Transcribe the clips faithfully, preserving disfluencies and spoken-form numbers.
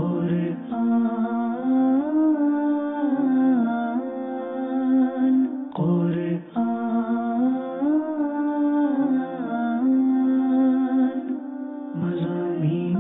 قرآن قرآن مضامین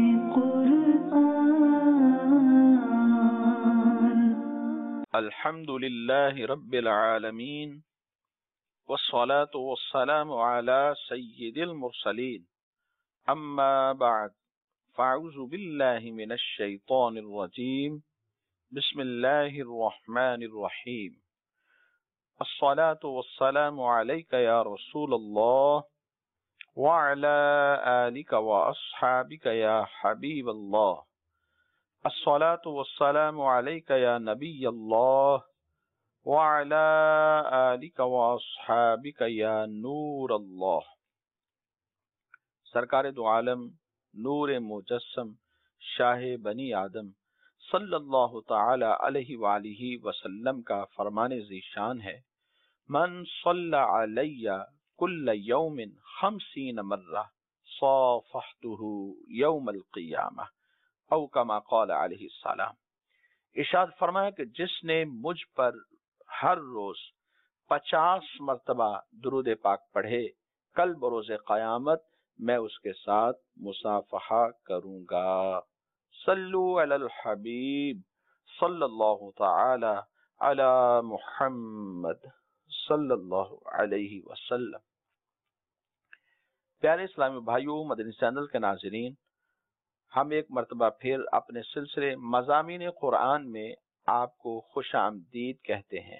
قرآن. الحمد لله رب العالمين والصلاة والسلام على سيد المرسلين أما بعد فأعوذ بالله من الشيطان الرجيم بسم الله الرحمن الرحيم. الصلاة والسلام عليك يا رسول الله وعلى آلك وأصحابك يا حبيب الله. الصلاة والسلام عليك يا نبي الله وعلى آلك وأصحابك يا نور الله. سرکار دو عالم نور مجسم شاہ بنی آدم صلی اللہ تعالی علیہ وآلہ وسلم کا فرمان ذیشان ہے: من صلی علی کل یوم خمسین مرہ صافحتہ یوم القیامہ او کما قال علیہ السلام. ارشاد فرمایا کہ جس نے مجھ پر ہر روز پچاس مرتبہ درود پاک پڑھے، کل بروز قیامت میں اس کے ساتھ مصافحہ کروں گا. صلو علی الحبیب صلی اللہ تعالی علی محمد صلی اللہ علیہ وسلم. پیارے اسلامی بھائیوں، مدنی چینل کے ناظرین، ہم ایک مرتبہ پھر اپنے سلسلے مضامین قرآن میں آپ کو خوش آمدید کہتے ہیں.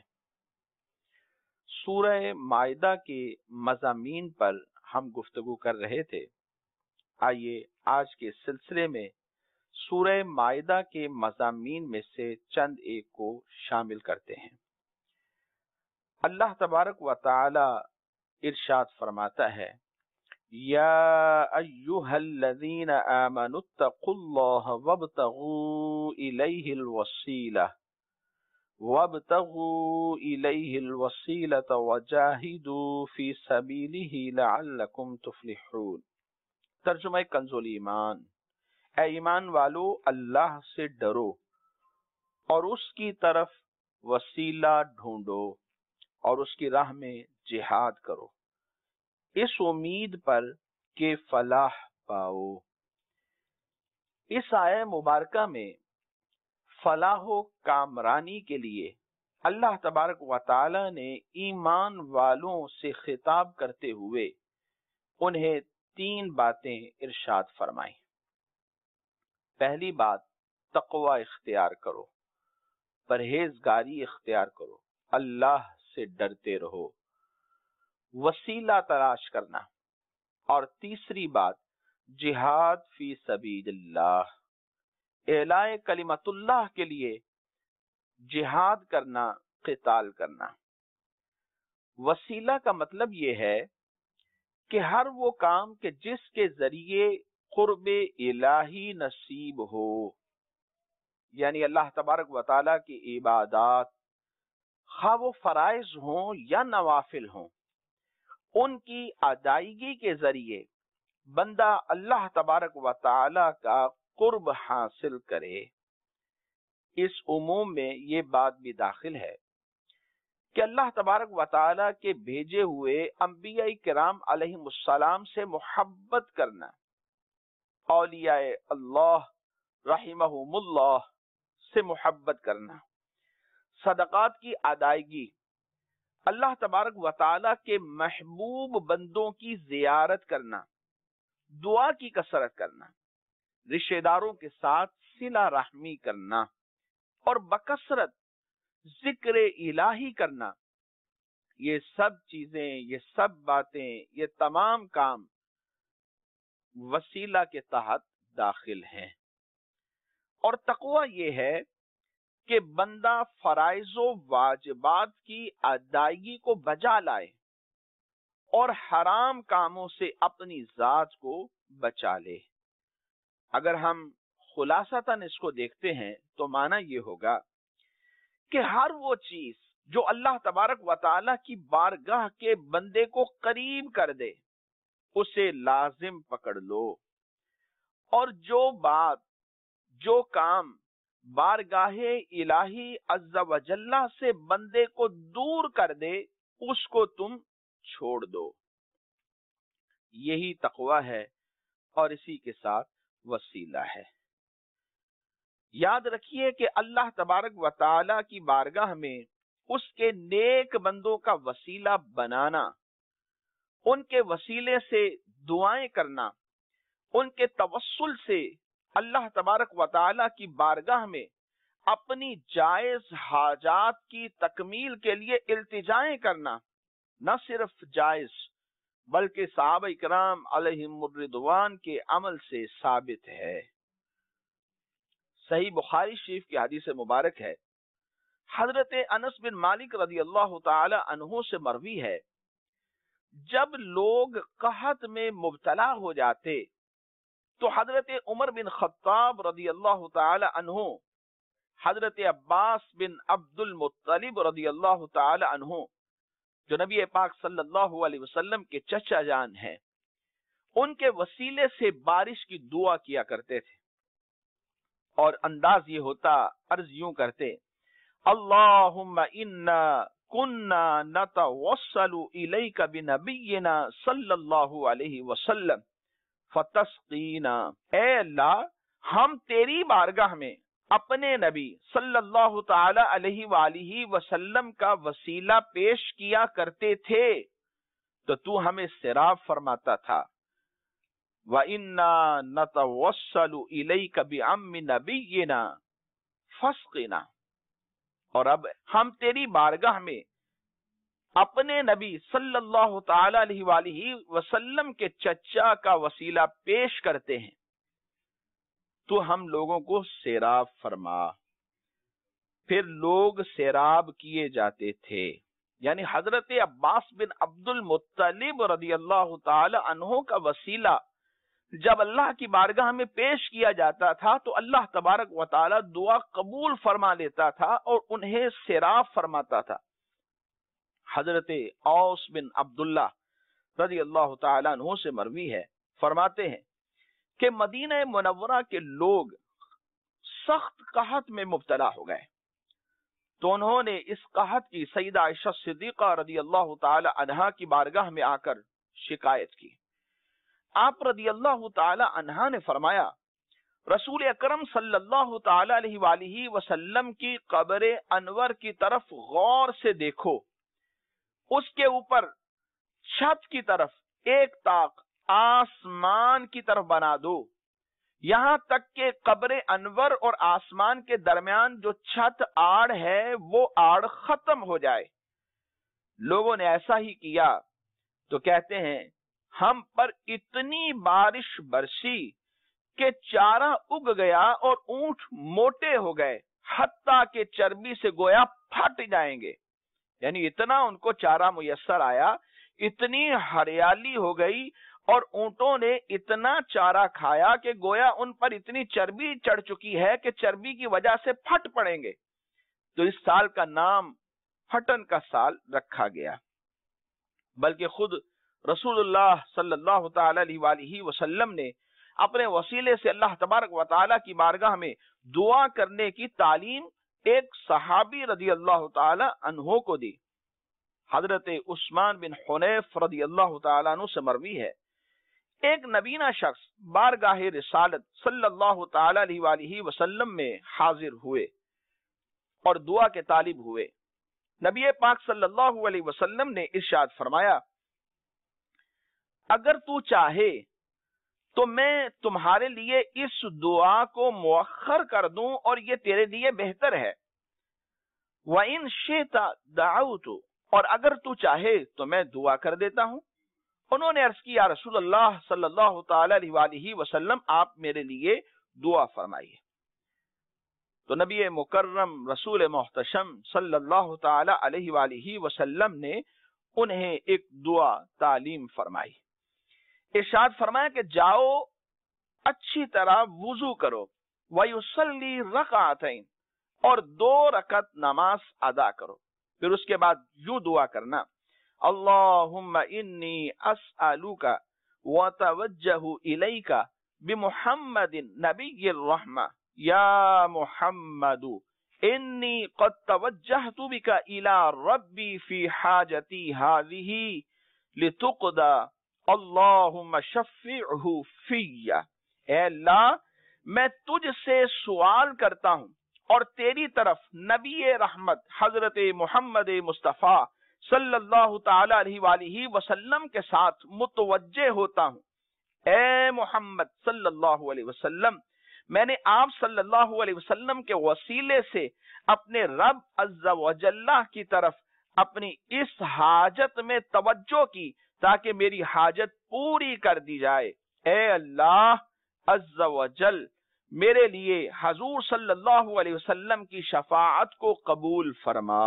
سورہ مائدہ کے مضامین پر ہم گفتگو کر رہے تھے. آئیے آج کے سلسلے میں سورہ مائدہ کے مضامین میں سے چند ایک کو شامل کرتے ہیں. اللہ تبارک و تعالی ارشاد فرماتا ہے: یا ایھا الذین آمنوا اتقوا اللہ وابتغوا الیہ الوسیلہ وابتغوا الیہ الوسیلۃ وجاہدوا فی سبیلہ لعلکم تفلحون. ترجمہ کنز ایمان: اے ایمان والو، اللہ سے ڈرو اور اس کی طرف وسیلہ ڈھونڈو اور اس کی راہ میں جہاد کرو، اس امید پر کہ فلاح پاؤ. اس آیہ مبارکہ میں فلاح و کامرانی کے لیے اللہ تبارک و تعالی نے ایمان والوں سے خطاب کرتے ہوئے انہیں تین باتیں ارشاد فرمائیں. پہلی بات، تقوی اختیار کرو، پرہیزگاری اختیار کرو، اللہ سے ڈرتے رہو، وسیلہ تلاش کرنا. اور تیسری بات، جہاد فی سبیل اللہ، اعلاء کلمت اللہ کے لیے جہاد کرنا، قتال کرنا. وسیلہ کا مطلب یہ ہے کہ ہر وہ کام کہ جس کے ذریعے قرب الہی نصیب ہو، یعنی اللہ تبارک و تعالیٰ کی عبادات، خواہ وہ فرائض ہوں یا نوافل ہوں، ان کی ادائیگی کے ذریعے بندہ اللہ تبارک و تعالیٰ کا قرب حاصل کرے. اس عموم میں یہ بات بھی داخل ہے کہ اللہ تبارک و تعالیٰ کے بھیجے ہوئے انبیاء کرام علیہم السلام سے محبت کرنا، اولیاء اللہ رحمہم اللہ سے محبت کرنا، صدقات کی ادائیگی، اللہ تبارک و تعالیٰ کے محبوب بندوں کی زیارت کرنا، دعا کی کثرت کرنا، رشتہ داروں کے ساتھ صلہ رحمی کرنا اور بکثرت ذکر الہی کرنا. یہ سب چیزیں، یہ سب باتیں، یہ تمام کام وسیلہ کے تحت داخل ہیں. اور تقوی یہ ہے کہ بندہ فرائض و واجبات کی ادائیگی کو بجا لائے اور حرام کاموں سے اپنی ذات کو بچا لے. اگر ہم خلاصتاً اس کو دیکھتے ہیں تو معنی یہ ہوگا کہ ہر وہ چیز جو اللہ تبارک و تعالیٰ کی بارگاہ کے بندے کو قریب کر دے اسے لازم پکڑ لو، اور جو بات جو کام بارگاہ الہی عز و جل سے بندے کو دور کر دے اس کو تم چھوڑ دو. یہی تقوی ہے اور اسی کے ساتھ وسیلہ ہے. یاد رکھیے کہ اللہ تبارک و تعالی کی بارگاہ میں اس کے نیک بندوں کا وسیلہ بنانا، ان کے وسیلے سے دعائیں کرنا، ان کے توسل سے اللہ تبارک و تعالی کی بارگاہ میں اپنی جائز حاجات کی تکمیل کے لیے التجائیں کرنا نہ صرف جائز بلکہ صحابہ اکرام علیہم الرضوان کے عمل سے ثابت ہے. صحیح بخاری شریف کی حدیث مبارک ہے، حضرت انس بن مالک رضی اللہ تعالی عنہ سے مروی ہے، جب لوگ قحط میں مبتلا ہو جاتے تو حضرت عمر بن خطاب رضی اللہ تعالی عنہ، حضرت عباس بن عبد المطلب رضی اللہ تعالی عنہ جو نبی پاک صلی اللہ علیہ وسلم کے چچا جان ہیں، ان کے وسیلے سے بارش کی دعا کیا کرتے تھے اور انداز یہ ہوتا، عرض یوں کرتے، اللہم انا کننا نتوسل الیک بنبینا صلی اللہ علیہ وسلم فتسقینا. اے اللہ، ہم تیری بارگاہ میں اپنے نبی صلی اللہ تعالی علیہ وآلہ وسلم کا وسیلہ پیش کیا کرتے تھے تو تو ہمیں سیراب فرماتا تھا. وَإِنَّا نَتَوَسَّلُ إِلَيْكَ بِعَمِّ نَبِيِّنَا فَاسْقِنَا. اور اب ہم تیری بارگاہ میں اپنے نبی صلی اللہ تعالی علیہ وآلہ وسلم کے چچا کا وسیلہ پیش کرتے ہیں تو ہم لوگوں کو سیراب فرما. پھر لوگ سیراب کیے جاتے تھے. یعنی حضرت عباس بن عبد المطلب رضی اللہ تعالی عنہ کا وسیلہ جب اللہ کی بارگاہ میں پیش کیا جاتا تھا تو اللہ تبارک و تعالی دعا قبول فرما لیتا تھا اور انہیں سیراب فرماتا تھا. حضرت اوس بن عبداللہ رضی اللہ تعالی عنہ سے مروی ہے، فرماتے ہیں کہ مدینہ منورہ کے لوگ سخت قحط میں مبتلا ہو گئے تو انہوں نے اس قحط کی سیدہ عائشہ صدیقہ رضی اللہ تعالی عنہا کی بارگاہ میں آ کر شکایت کی. آپ رضی اللہ تعالی عنہا نے فرمایا، رسول اکرم صلی اللہ تعالی علیہ وآلہ وسلم کی قبر انور کی طرف غور سے دیکھو، اس کے اوپر چھت کی طرف ایک طاق آسمان کی طرف بنا دو، یہاں تک کہ قبر انور اور آسمان کے درمیان جو چھت آڑ ہے وہ آڑ ختم ہو جائے. لوگوں نے ایسا ہی کیا تو کہتے ہیں ہم پر اتنی بارش برسی کہ چارہ اگ گیا اور اونٹ موٹے ہو گئے حتیٰ کہ چربی سے گویا پھٹ جائیں گے. یعنی اتنا ان کو چارہ میسر آیا، اتنی ہریالی ہو گئی اور اونٹوں نے اتنا چارہ کھایا کہ گویا ان پر اتنی چربی چڑھ چکی ہے کہ چربی کی وجہ سے پھٹ پڑیں گے. تو اس سال کا نام پھٹن کا سال رکھا گیا. بلکہ خود رسول اللہ صلی اللہ تعالی علیہ وآلہ وسلم نے اپنے وسیلے سے اللہ تبارک و تعالی کی بارگاہ میں دعا کرنے کی تعلیم ایک صحابی رضی اللہ تعالی عنہ کو دی. حضرت عثمان بن حنیف رضی اللہ تعالی عنہ سے مروی ہے، ایک نبینہ شخص بارگاہ رسالت صلی اللہ تعالی علیہ وآلہ وسلم میں حاضر ہوئے اور دعا کے طالب ہوئے. نبی پاک صلی اللہ علیہ وسلم نے ارشاد فرمایا، اگر تو چاہے تو میں تمہارے لیے اس دعا کو مؤخر کر دوں اور یہ تیرے لیے بہتر ہے. وَإِن شِئْتَ دَعَوْتُ، اور اگر تو چاہے تو میں دعا کر دیتا ہوں. انہوں نے عرض کی، یا رسول اللہ صلی اللہ تعالی علیہ وآلہ وسلم آپ میرے لیے دعا فرمائیے. تو نبی مکرم رسول محتشم صلی اللہ تعالی علیہ وآلہ وسلم نے انہیں ایک دعا تعلیم فرمائی. ارشاد فرمایا کہ جاؤ اچھی طرح وضو کرو، وَيُصَلِّي رَكَعَتَيْن، اور دو رکعت نماز ادا کرو. پھر اس کے بعد یوں دعا کرنا، اللہم انی اسألوک وتوجہ الیک بمحمد نبی الرحمہ یا محمد انی قد توجہت بک الی ربی فی حاجتی ہذہ لتقضی اللہم شفعہ فی۔ اے اللہ میں تجھ سے سوال کرتا ہوں اور تیری طرف نبی رحمت حضرت محمد مصطفیٰ صلی اللہ تعالی علیہ وآلہ وسلم کے ساتھ متوجہ ہوتا ہوں۔ اے محمد صلی اللہ علیہ وسلم، میں نے آپ صلی اللہ علیہ وسلم کے وسیلے سے اپنے رب عز و جل کی طرف اپنی اس حاجت میں توجہ کی تاکہ میری حاجت پوری کر دی جائے۔ اے اللہ عز و جل میرے لیے حضور صلی اللہ علیہ وسلم کی شفاعت کو قبول فرما۔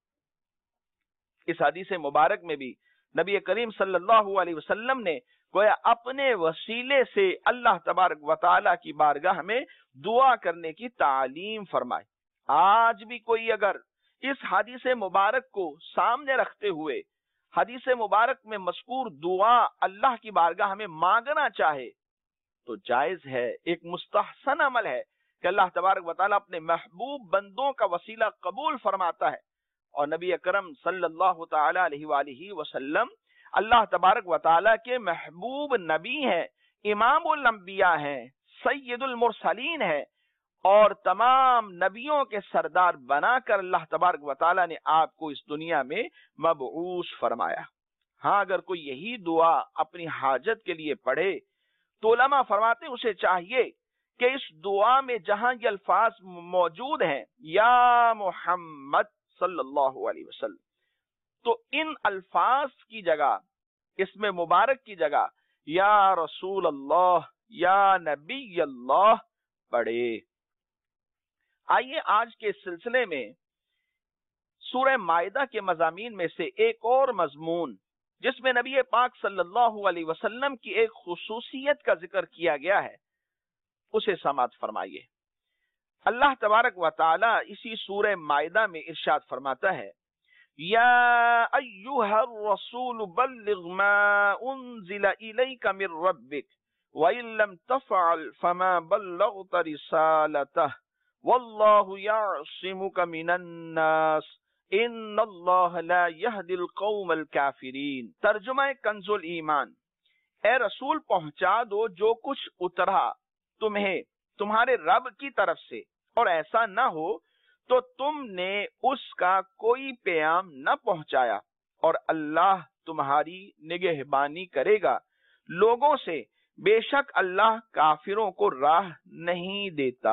اس حدیث مبارک میں بھی نبی کریم صلی اللہ علیہ وسلم نے گویا اپنے وسیلے سے اللہ تبارک و تعالی کی بارگاہ میں دعا کرنے کی تعلیم فرمائی۔ آج بھی کوئی اگر اس حدیث مبارک کو سامنے رکھتے ہوئے حدیث مبارک میں مذکور دعا اللہ کی بارگاہ میں مانگنا چاہے تو جائز ہے، ایک مستحسن عمل ہے کہ اللہ تبارک و تعالیٰ اپنے محبوب بندوں کا وسیلہ قبول فرماتا ہے، اور نبی اکرم صلی اللہ تعالی علیہ وآلہ وسلم اللہ تبارک و تعالیٰ کے محبوب نبی ہیں، امام الانبیاء ہیں، سید المرسلین ہیں، اور تمام نبیوں کے سردار بنا کر اللہ تبارک و تعالیٰ نے آپ کو اس دنیا میں مبعوث فرمایا۔ ہاں اگر کوئی یہی دعا اپنی حاجت کے لیے پڑھے تو علماء فرماتے ہیں اسے چاہیے کہ اس دعا میں جہاں یہ الفاظ موجود ہیں یا محمد صلی اللہ علیہ وسلم، تو ان الفاظ کی جگہ، اس میں مبارک کی جگہ یا رسول اللہ یا نبی اللہ پڑھے۔ آئیے آج کے سلسلے میں سورہ مائدہ کے مضامین میں سے ایک اور مضمون جس میں نبی پاک صلی اللہ علیہ وسلم کی ایک خصوصیت کا ذکر کیا گیا ہے اسے سماعت فرمائیے۔ اللہ تبارک و تعالی اسی سورہ مائدہ میں ارشاد فرماتا ہے، یا ایھا الرسول بلغ ما انزل الیک من ربک وان لم تفعل فما بلغت رسالتہ واللہ یعصمک من الناس ان اللہ لا یہدی القوم الکافرین۔ ترجمہ کنز الایمان، اے رسول پہنچا دو جو کچھ اترا تمہیں تمہارے رب کی طرف سے، اور ایسا نہ ہو تو تم نے اس کا کوئی پیام نہ پہنچایا، اور اللہ تمہاری نگہبانی کرے گا لوگوں سے، بے شک اللہ کافروں کو راہ نہیں دیتا۔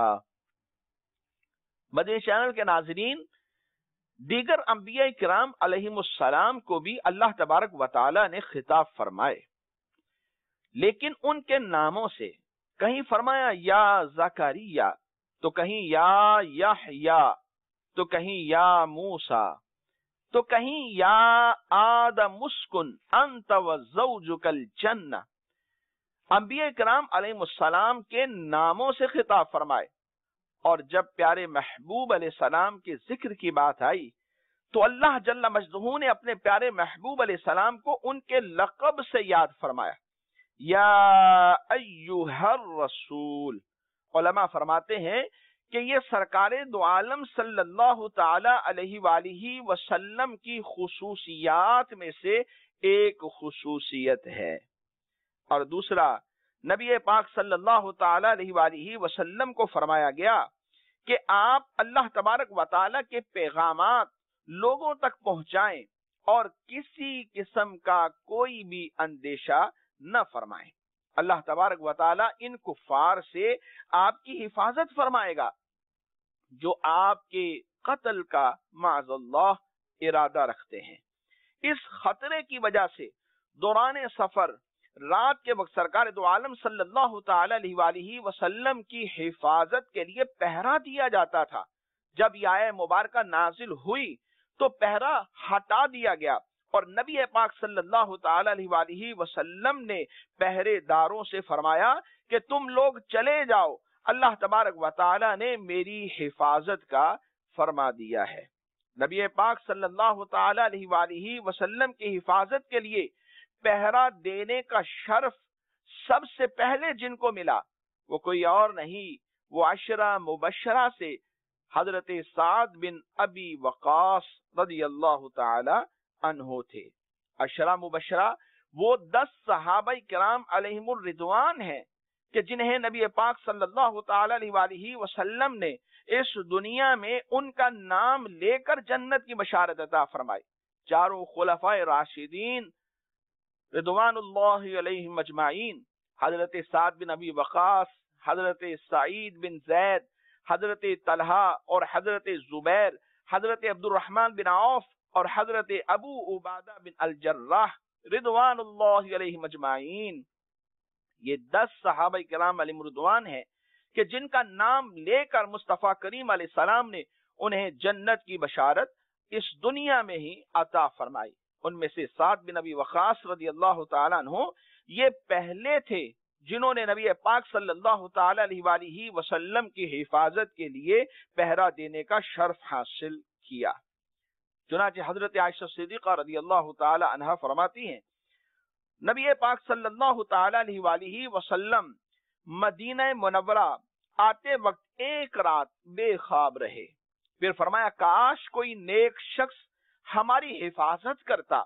مدنی چینل کے ناظرین، دیگر انبیاء کرام علیہم السلام کو بھی اللہ تبارک و تعالی نے خطاب فرمائے، لیکن ان کے ناموں سے کہیں فرمایا یا زکریا، تو کہیں یا یحییٰ، تو کہیں یا موسیٰ، تو کہیں یا آدم اسکن انت وزوجک الجنہ۔ انبیاء کرام علیہم السلام کے ناموں سے خطاب فرمائے، اور جب پیارے محبوب علیہ السلام کے ذکر کی بات آئی تو اللہ جل مجدہ نے اپنے پیارے محبوب علیہ السلام کو ان کے لقب سے یاد فرمایا، یا ایھا الرسول۔ علماء فرماتے ہیں کہ یہ سرکار دو عالم صلی اللہ تعالی علیہ وآلہ وسلم کی خصوصیات میں سے ایک خصوصیت ہے، اور دوسرا نبی پاک صلی اللہ تعالی علیہ وآلہ وسلم کو فرمایا گیا کہ آپ اللہ تبارک و تعالی کے پیغامات لوگوں تک پہنچائیں اور کسی قسم کا کوئی بھی اندیشہ نہ فرمائیں۔ اللہ تبارک و تعالی ان کفار سے آپ کی حفاظت فرمائے گا جو آپ کے قتل کا معاذ اللہ ارادہ رکھتے ہیں۔ اس خطرے کی وجہ سے دوران سفر رات کے وقت سرکار دو عالم صلی اللہ تعالی علیہ وآلہ وسلم کی حفاظت کے لیے پہرا دیا جاتا تھا۔ جب یہ آیہ مبارکہ نازل ہوئی تو پہرا ہٹا دیا گیا، اور نبی پاک صلی اللہ تعالی علیہ وآلہ وسلم نے پہرے داروں سے فرمایا کہ تم لوگ چلے جاؤ، اللہ تبارک و تعالی نے میری حفاظت کا فرما دیا ہے۔ نبی پاک صلی اللہ تعالی علیہ وآلہ وسلم کی حفاظت کے لیے پہرا دینے کا شرف سب سے پہلے جن کو ملا وہ کوئی اور نہیں وہ عشرہ مبشرہ سے حضرت سعد بن ابی وقاص رضی اللہ تعالی عنہ تھے۔ عشرہ مبشرہ وہ دس صحابہ کرام علیہم الرضوان ہیں کہ جنہیں نبی پاک صلی اللہ تعالی علیہ وآلہ وسلم نے اس دنیا میں ان کا نام لے کر جنت کی بشارت عطا فرمائی۔ چاروں خلفائے راشدین رضوان اللہ علیہم اجمعین، حضرت سعد بن ابی وقاص، حضرت سعید بن زید، حضرت طلحہ اور حضرت زبیر، حضرت عبد الرحمن بن عوف اور حضرت ابو عبادہ بن الجراح رضوان اللہ علیہم اجمعین، یہ دس صحابہ کرام علیہم رضوان ہیں کہ جن کا نام لے کر مصطفیٰ کریم علیہ السلام نے انہیں جنت کی بشارت اس دنیا میں ہی عطا فرمائی۔ ان میں سے سعد بن ابی وقاص رضی اللہ تعالیٰ عنہ یہ پہلے تھے جنہوں نے نبی پاک صلی اللہ تعالی علیہ وآلہ وسلم کی حفاظت کے لیے پہرا دینے کا شرف حاصل کیا۔ چنانچہ حضرت عائشہ صدیقہ رضی اللہ تعالی عنہا فرماتی ہیں نبی پاک صلی اللہ تعالی علیہ وآلہ وسلم مدینہ منورہ آتے وقت ایک رات بے خواب رہے، پھر فرمایا کاش کوئی نیک شخص ہماری حفاظت کرتا۔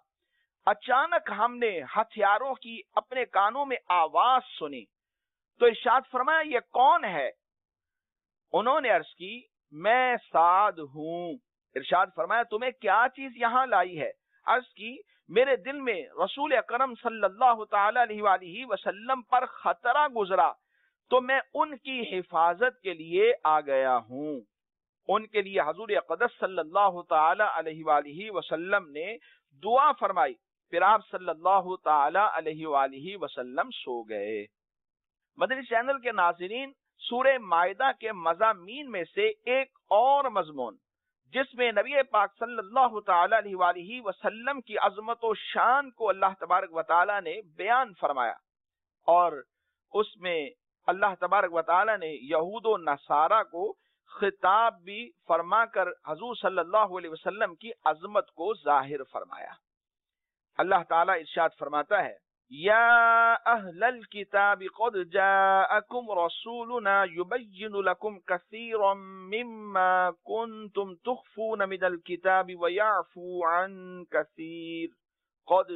اچانک ہم نے ہتھیاروں کی اپنے کانوں میں آواز سنی تو ارشاد فرمایا یہ کون ہے؟ انہوں نے عرض کی میں سعد ہوں۔ ارشاد فرمایا تمہیں کیا چیز یہاں لائی ہے؟ عرض کی میرے دل میں رسول اکرم صلی اللہ تعالی علیہ وآلہ وسلم پر خطرہ گزرا تو میں ان کی حفاظت کے لیے آ گیا ہوں۔ ان کے لیے حضور اقدس صلی اللہ تعالی علیہ وآلہ وسلم نے دعا فرمائی، پھر آپ صلی اللہ تعالی علیہ وآلہ وسلم سو گئے۔ مدنی چینل کے ناظرین، سورہ مائدہ کے مضامین میں سے ایک اور مضمون جس میں نبی پاک صلی اللہ تعالی علیہ وآلہ وسلم کی عظمت و شان کو اللہ تبارک و تعالی نے بیان فرمایا، اور اس میں اللہ تبارک و تعالی نے یہود و نصارہ کو خطاب بھی فرما کر حضور صلی اللہ علیہ وسلم کی عظمت کو ظاہر فرمایا۔ اللہ تعالی ارشاد فرماتا ہے یا اہل الکتاب قد جاءکم رسولنا یبین لکم کثیرا مما کنتم تخفون من الکتاب ویعفو عن کثیر قد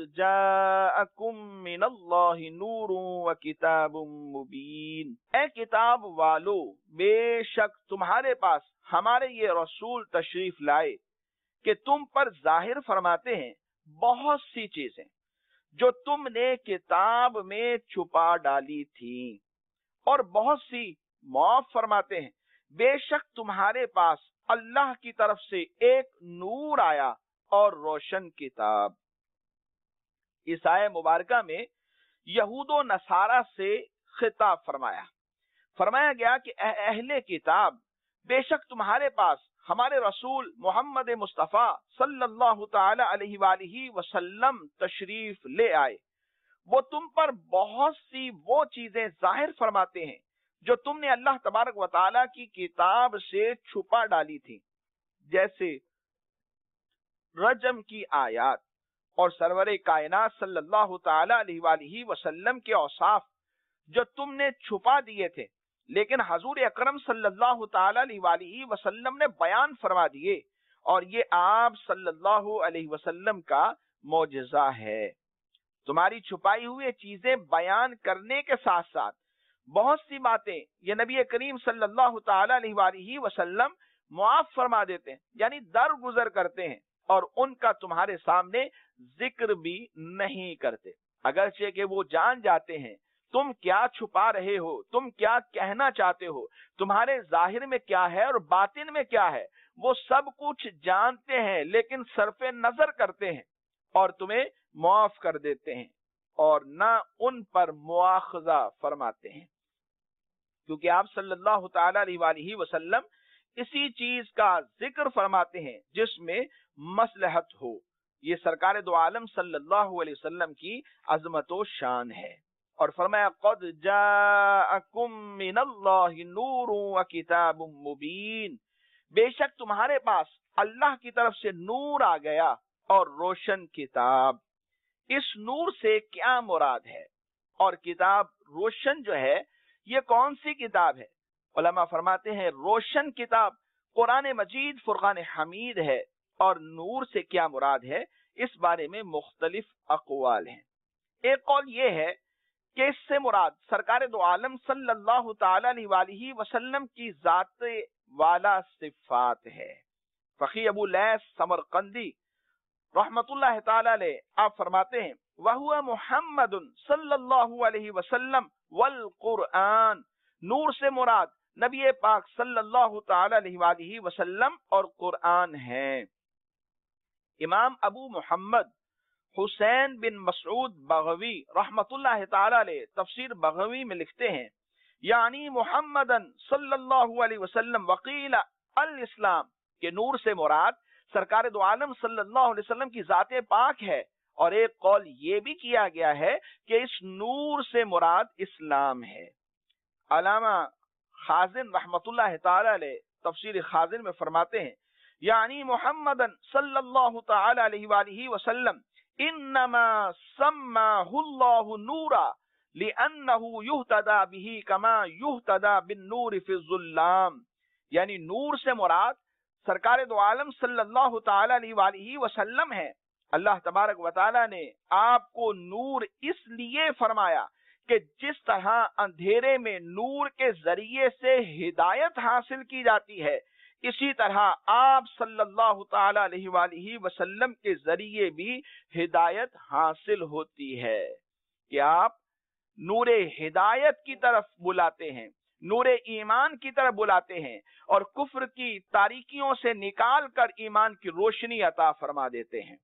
جاءکم من اللہ نور وکتاب مبین۔ اے کتاب والو، بے شک تمہارے پاس ہمارے یہ رسول تشریف لائے کہ تم پر ظاہر فرماتے ہیں بہت سی چیزیں جو تم نے کتاب میں چھپا ڈالی تھی، اور بہت سی معاف فرماتے ہیں۔ بے شک تمہارے پاس اللہ کی طرف سے ایک نور آیا اور روشن کتاب۔ اس آیہ مبارکہ میں یہود و نصارہ سے خطاب فرمایا فرمایا گیا کہ اے اہل کتاب، بے شک تمہارے پاس ہمارے رسول محمد مصطفیٰ صلی اللہ تعالی علیہ وآلہ وسلم تشریف لے آئے، وہ تم پر بہت سی وہ چیزیں ظاہر فرماتے ہیں جو تم نے اللہ تبارک و تعالی کی کتاب سے چھپا ڈالی تھی، جیسے رجم کی آیات اور سرور کائنات صلی اللہ تعالی علیہ وآلہ وسلم کے اوصاف جو تم نے چھپا دیے تھے، لیکن حضور اکرم صلی اللہ تعالی علیہ وآلہ وسلم نے بیان فرما دیے، اور یہ آپ صلی اللہ علیہ وسلم کا معجزہ ہے۔ تمہاری چھپائی ہوئی چیزیں بیان کرنے کے ساتھ ساتھ بہت سی باتیں یہ نبی کریم صلی اللہ تعالی علیہ وآلہ وسلم معاف فرما دیتے ہیں، یعنی درگزر کرتے ہیں، اور ان کا تمہارے سامنے ذکر بھی نہیں کرتے، اگرچہ کہ وہ جان جاتے ہیں تم کیا چھپا رہے ہو، تم کیا کہنا چاہتے ہو، تمہارے ظاہر میں کیا ہے اور باطن میں کیا ہے، وہ سب کچھ جانتے ہیں، لیکن صرف نظر کرتے ہیں اور تمہیں معاف کر دیتے ہیں اور نہ ان پر مواخذہ فرماتے ہیں، کیونکہ آپ صلی اللہ تعالی علیہ وآلہ وسلم اسی چیز کا ذکر فرماتے ہیں جس میں مصلحت ہو۔ یہ سرکار دو عالم صلی اللہ علیہ وسلم کی عظمت و شان ہے، اور فرمایا قد جاءکم من اللہ نور وکتاب مبین، بے شک تمہارے پاس اللہ کی طرف سے نور آ گیا اور روشن کتاب۔ اس نور سے کیا مراد ہے، اور کتاب روشن جو ہے یہ کون سی کتاب ہے؟ علماء فرماتے ہیں روشن کتاب قرآن مجید فرقان حمید ہے، اور نور سے کیا مراد ہے اس بارے میں مختلف اقوال ہیں۔ ایک قول یہ ہے کہ اس سے مراد سرکار دو عالم صلی اللہ تعالی علیہ وآلہ وسلم کی ذات والا صفات ہے۔ فقی ابو لیث سمرقندی رحمت اللہ تعالی علیہ آپ فرماتے ہیں وَهُوَ مُحَمَّدٌ صلی اللہ علیہ وسلم والقرآن، نور سے مراد نبی پاک صلی اللہ تعالی علیہ وآلہ وسلم اور قرآن ہیں۔ امام ابو محمد حسین بن مسعود بغوی رحمت اللہ تعالی علیہ تفسیر بغوی میں لکھتے ہیں یعنی محمدن صلی اللہ علیہ وسلم وقیل الاسلام، کہ نور سے مراد سرکار دو عالم صلی اللہ علیہ وسلم کی ذات پاک ہے، اور ایک قول یہ بھی کیا گیا ہے کہ اس نور سے مراد اسلام ہے۔ علامہ خازن رحمت اللہ تعالی علیہ تفسیر خازن میں فرماتے ہیں یعنی محمدن صلی اللہ تعالی علیہ وآلہ وسلم انما سماہ اللہ نورا لانہ یہتدی بہ کما یہتدی بالنور فی الظلام، یعنی نور سے مراد سرکار دو عالم صلی اللہ تعالی علیہ وآلہ وسلم ہے۔ اللہ تبارک و تعالی نے آپ کو نور اس لیے فرمایا کہ جس طرح اندھیرے میں نور کے ذریعے سے ہدایت حاصل کی جاتی ہے، اسی طرح آپ صلی اللہ تعالی علیہ وآلہ وسلم کے ذریعے بھی ہدایت حاصل ہوتی ہے، کہ آپ نور ہدایت کی طرف بلاتے ہیں، نور ایمان کی طرف بلاتے ہیں، اور کفر کی تاریکیوں سے نکال کر ایمان کی روشنی عطا فرما دیتے ہیں۔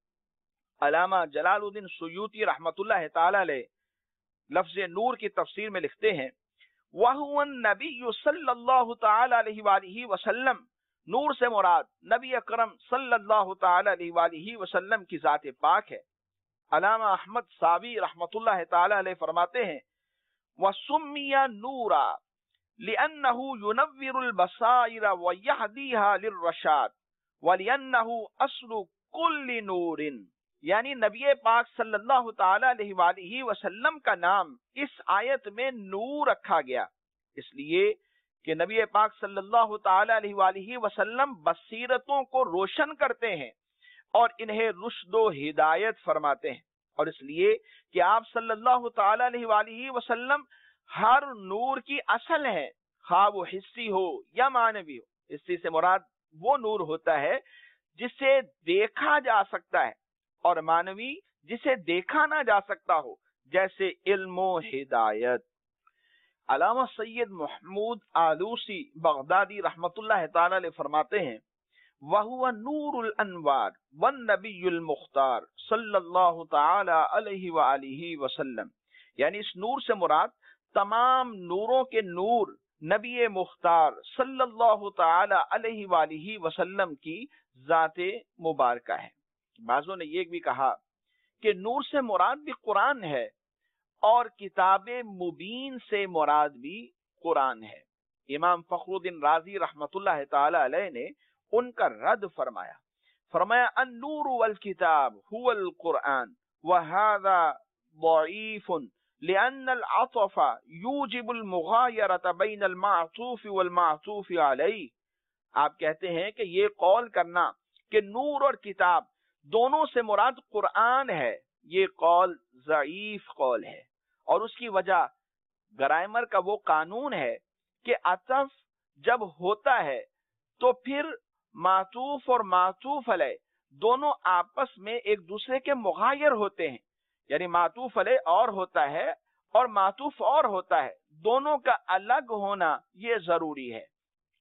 علامہ جلال الدین سیوطی رحمت اللہ تعالی علیہ لفظ نور کی تفسیر میں لکھتے ہیں وَهُوَ النَّبِيُّ صلی اللہ تعالی علیہ وآلہ وسلم، نور سے مراد نبی اکرم صلی اللہ تعالی علیہ وآلہ وسلم کی ذات پاک ہے۔ علامہ احمد صاوی رحمت اللہ تعالی علیہ فرماتے ہیں وَسُمِّيَ نُورًا لِأَنَّهُ يُنَوِّرُ الْبَصَائِرَ وَيَهْدِيهَا لِلرَّشَادِ وَلِأَنَّهُ أَصْلُ كُلِّ نُورٍ، یعنی نبی پاک صلی اللہ تعالی علیہ وآلہ وسلم کا نام اس آیت میں نور رکھا گیا، اس لیے کہ نبی پاک صلی اللہ تعالی علیہ وآلہ وسلم بصیرتوں کو روشن کرتے ہیں اور انہیں رشد و ہدایت فرماتے ہیں، اور اس لیے کہ آپ صلی اللہ تعالی علیہ وآلہ وسلم ہر نور کی اصل ہے، خواہ وہ حسی ہو یا معنوی ہو۔ حسی سے مراد وہ نور ہوتا ہے جسے دیکھا جا سکتا ہے، اور معنوی جسے دیکھا نہ جا سکتا ہو، جیسے علم و ہدایت۔ علامہ سید محمود آلوسی بغدادی رحمت اللہ تعالی علیہ فرماتے ہیں وَهُوَ نُورُ الْأَنْوَارِ وَالنَّبِيُّ الْمُخْتَارِ صلی اللہ تعالی علیہ وآلہ وسلم، یعنی اس نور سے مراد تمام نوروں کے نور نبی مختار صلی اللہ تعالی علیہ وآلہ وسلم کی ذات مبارکہ ہے۔ بعضوں نے یہ بھی کہا کہ نور سے مراد بھی قرآن ہے، اور کتاب مبین سے مراد بھی قرآن ہے۔ امام فخر الدین رازی رحمت اللہ تعالی علیہ نے ان کا رد فرمایا فرمایا النور والکتاب هو القرآن وهذا ضعیف لأن العطف یوجب المغایرة بین المعطوف والمعطوف علیہ۔ آپ کہتے ہیں کہ یہ قول کرنا کہ نور اور کتاب دونوں سے مراد قرآن ہے، یہ قول ضعیف قول ہے، اور اس کی وجہ گرامر کا وہ قانون ہے کہ عطف جب ہوتا ہے تو پھر معطوف اور معطوف علیہ دونوں آپس میں ایک دوسرے کے مغایر ہوتے ہیں، یعنی معطوف علیہ اور ہوتا ہے اور معطوف اور ہوتا ہے، دونوں کا الگ ہونا یہ ضروری ہے۔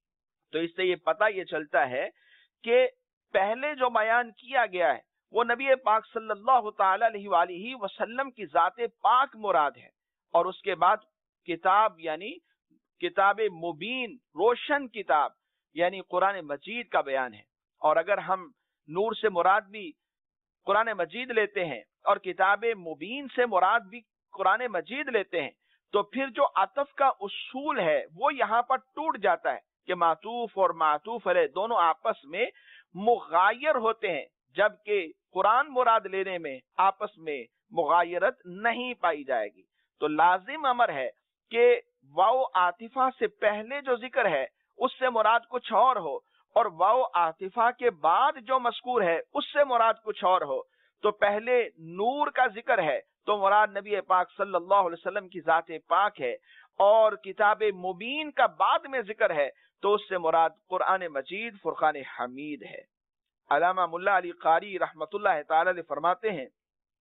تو اس سے یہ پتہ یہ چلتا ہے کہ پہلے جو بیان کیا گیا ہے وہ نبی پاک صلی اللہ تعالی علیہ وآلہ وسلم کی ذات پاک مراد ہے، اور اس کے بعد کتاب یعنی کتاب مبین روشن کتاب یعنی قرآن مجید کا بیان ہے۔ اور اگر ہم نور سے مراد بھی قرآن مجید لیتے ہیں اور کتاب مبین سے مراد بھی قرآن مجید لیتے ہیں، تو پھر جو عطف کا اصول ہے وہ یہاں پر ٹوٹ جاتا ہے کہ معطوف اور معطوف علیہ دونوں آپس میں مغایر ہوتے ہیں، جبکہ قرآن مراد لینے میں آپس میں مغایرت نہیں پائی جائے گی۔ تو لازم امر ہے کہ वाओ आतिफा से पहले जो जिक्र है उससे मुराद कुछ और हो, और वाओ आतिफा के बाद जो मज़कूर है उससे मुराद कुछ और हो। तो पहले नूर का जिक्र है तो मुराद नबी पाक सल्लल्लाहु अलैहि वसल्लम की ज़ात पाक है, और किताब मुबीन का बाद में जिक्र है तो उससे मुराद कुरान मजीद फुरकान हमीद है। अल्लामा मुल्ला अली कारी रहमतुल्लाह तआला अलैह फरमाते हैं,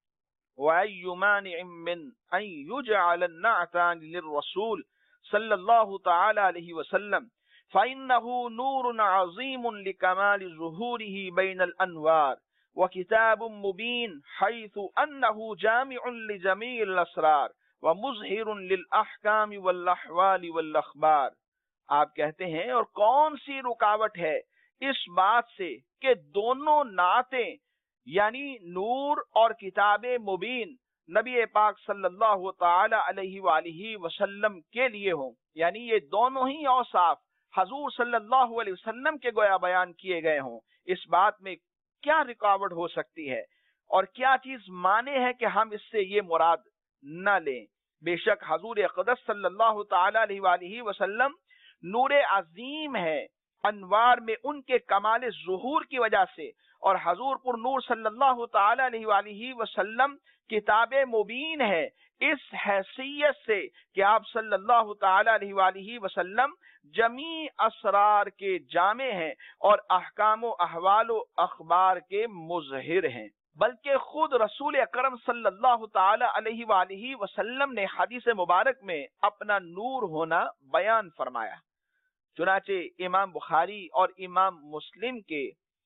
वअय्युमानिअ मिन अन युजअल अन्नाअतान लिर्रसूल सल्लल्लाहु तआला अलैहि वसल्लम फइन्नहु नूरुन अज़ीमुन लिकमाल ज़ुहूरिही बैनल अनवार व किताबुम मुबीन हैथु अन्नहु जामिउन लिजमीइल असरार व मुज़हिरुन लिल अहकाम वल अहवाल वल अखबार। आप कहते हैं, और कौन सी रुकावट है इस बात से कि दोनों नातें यानी नूर और किताबे मुबीन नबी पाक सल्लल्लाहु ताला अलैहि वालिही वसल्लम के लिए हों, यानी ये दोनों ही औसाफ हजूर सल्लल्लाहु अलैहि वसल्लम के गोया बयान किए गए हों। इस बात में क्या रुकावट हो सकती है और क्या चीज माने है कि हम इससे ये मुराद न लें। बेशक हजूर अक़दस सल्लल्लाहु ताला अलैहि वालिही वसल्लम नूर अजीम है, अनवार में उनके कमाल ज़ुहूर की वजह से, और हजूर पुर नूर सल्लल्लाहु ताला अलैहि वालिही वसल्लम किताबे मुबीन है इस हैसियत से कि आप सल्लल्लाहु ताला अलैहि वालिही वसल्लम जमी असरार के जामे हैं और अहकाम अहवाल अखबार के मुज़हिर हैं। बल्कि खुद रसूल अकरम सल्लल्लाहु ताला अलैहि वालिही वसल्लम ने हदीस मुबारक में अपना नूर होना बयान फरमाया। चुनाचे इमाम बुखारी और इमाम मुस्लिम के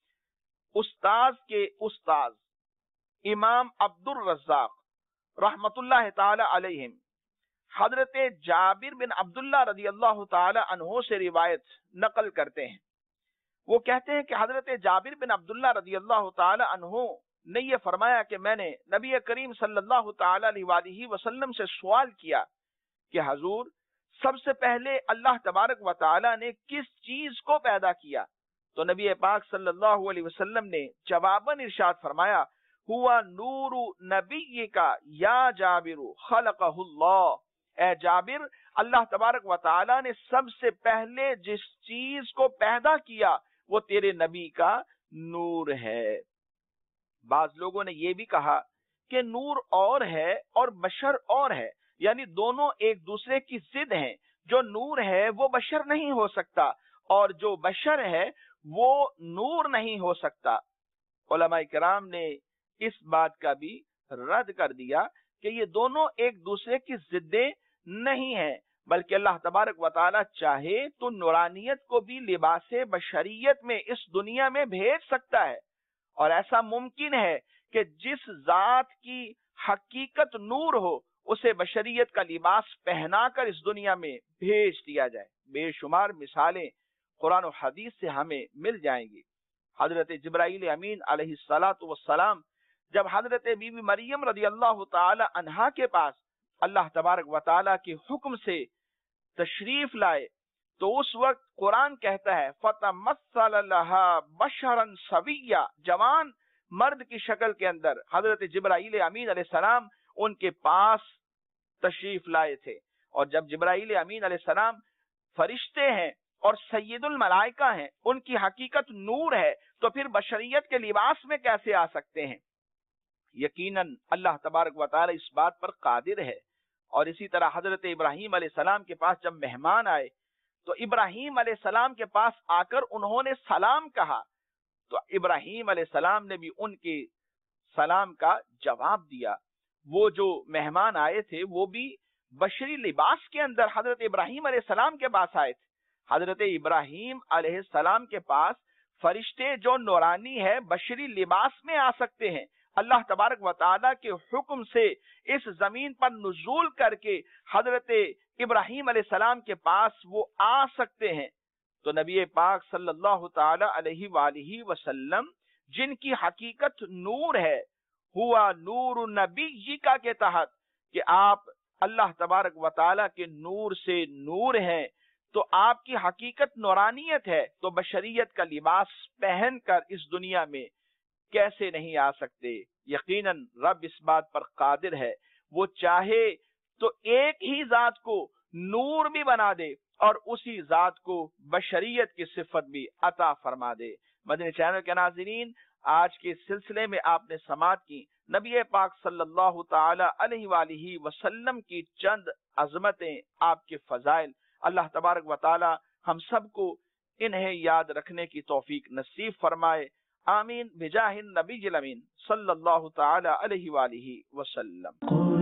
उस्ताद के उस्ताद इमाम अब्दुर रज़्ज़ाक रहमतुल्लाह ताला अलैहिम हजरत जाबिर बिन अब्दुल्ला रज़ी अल्लाह ताला अन्हो से रिवायत नकल करते हैं। वो कहते हैं कि हजरत जाबिर बिन अब्दुल्ला रज़ी अल्लाह ताला अन्हो ने ये फरमाया कि मैंने नबी करीम सल्लल्लाहु ताला अलैहि वसल्लम से सवाल किया कि हुजूर, सबसे पहले अल्लाह तबारक व तआला ने किस चीज को पैदा किया? तो नबी पाक सल्लल्लाहु अलैहि वसल्लम ने जवाबन इरशाद फरमाया, हुआ नूरु नबिय्यिका या जाबिरु खलक़हुल्लाह। ए जाबिर, अल्लाह तबारक व तआला ने सबसे पहले जिस चीज को पैदा किया वो तेरे नबी का नूर है। बाज लोगों ने ये भी कहा कि नूर और है और बशर और है, यानी दोनों एक दूसरे की जिद हैं। जो नूर है वो बशर नहीं हो सकता और जो बशर है वो नूर नहीं हो सकता। उलमाए किराम ने इस बात का भी रद्द कर दिया कि ये दोनों एक दूसरे की जिद्दें नहीं हैं, बल्कि अल्लाह तबारक व तआला चाहे तो नूरानियत को भी लिबासे बशरियत में इस दुनिया में भेज सकता है, और ऐसा मुमकिन है कि जिस जात की हकीकत नूर हो उसे बशरियत का लिबास पहनाकर इस दुनिया में भेज दिया जाए। बेशुमार मिसालें कुरान और हदीस से हमें मिल जाएंगी। हजरत जिब्राइल अमीन अलैहिस्सलातु वस्सलाम जब हजरत बीबी मरियम रज़ी अल्लाह ताला अन्हा के पास अल्लाह तबारक व तआला के हुक्म से तशरीफ लाए तो उस वक्त कुरान कहता है, फतमस्सल लहा बशरन सविय्या, जवान मर्द की शक्ल के अंदर हजरत जिब्राइल अमीन अलैहिस्सलाम उनके पास तशरीफ लाए थे। और जब जिब्राइल अमीन अलैहिस्सलाम फरिश्ते हैं और सैयदुल मलाइका हैं, उनकी हकीकत नूर है, तो फिर बशरियत के लिबास में कैसे आ सकते हैं? यकीनन अल्लाह तबारक व तआला इस बात पर कादिर है। और इसी तरह हजरत इब्राहीम अलैहिस्सलाम के पास जब मेहमान आए तो इब्राहीम अलैहिस्सलाम के पास आकर उन्होंने सलाम कहा, तो इब्राहीम अलैहिस्सलाम ने भी उनके सलाम का जवाब दिया। वो जो मेहमान आए थे वो भी बशरी लिबास के अंदर हजरत इब्राहीम अलैहिस्सलाम के पास आए थे। हजरत इब्राहीम अलैहिस्सलाम के पास फरिश्ते जो नूरानी है बशरी लिबास में आ सकते हैं, अल्लाह तबारक व तआला के हुक्म से इस जमीन पर नुज़ूल करके हजरत इब्राहीम अलैहिस्सलाम के पास वो आ सकते हैं। तो नबी पाक सल्लल्लाहु ताला अलैहि वालिही वसल्लम जिनकी हकीकत नूर है, हुआ नूर नबिय्यिका के तहत कि आप अल्लाह तबारक व तआला के नूर से नूर हैं, तो आपकी हकीकत नूरानियत है, तो बशरियत का लिबास पहनकर इस दुनिया में कैसे नहीं आ सकते? यकीनन रब इस बात पर कादिर है। वो चाहे तो एक ही जात को نور بھی بنا دے اور اسی ذات کو بشریت کی صفت بھی عطا فرما دے۔ مدنی چینل کے ناظرین، آج کے سلسلے میں آپ نے سماعت کی نبی پاک صلی اللہ تعالی علیہ وآلہ وسلم کی چند عظمتیں، آپ کے فضائل۔ اللہ تبارک و تعالی ہم سب کو انہیں یاد رکھنے کی توفیق نصیب فرمائے، آمین بجاہ النبی الامین صلی اللہ تعالی علیہ وآلہ وسلم۔